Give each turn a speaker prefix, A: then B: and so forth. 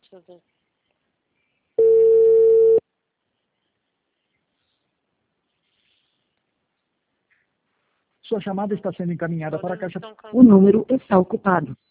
A: tudo.
B: Sua chamada está sendo encaminhada para a caixa.
A: Todos estão
C: O número está ocupado.